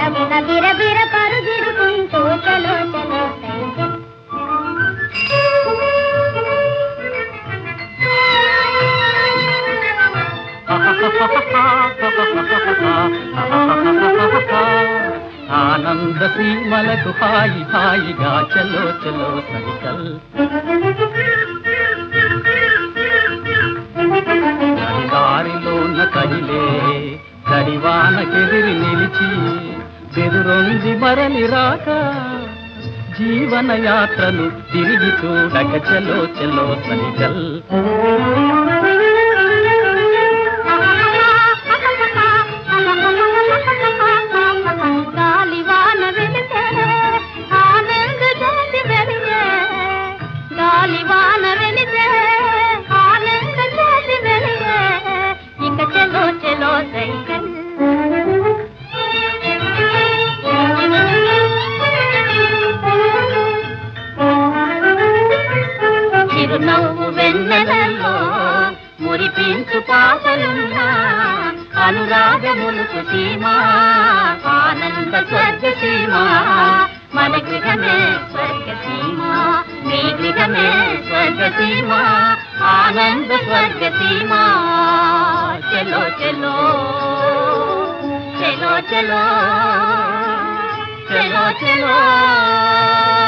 పరుగున బిరబిర పరుగిడుకుంటూ చలో చలో సైకిల్. ఆనంద సీమలకు హాయి హాయిగా చలో చలో సైకల్. దారిలోన కదిలే కడివానకెదిరి నిలిచి బెదురొంది మరలి రాక జీవన యాత్రను తిరిగి చూడక చలో చలో సైకల్. చిరునవ్వు వెన్నెలలో మురిపించు పాపలున్నా అనురాగములకు సీమా ఆనంద స్వర్గ సీమా మన గృహమే స్వర్గ సీమా నీ గృహమే స్వర్గ సీమా ఆనంద స్వర్గ సీమా చలో చలో చలో చలో చలో చలో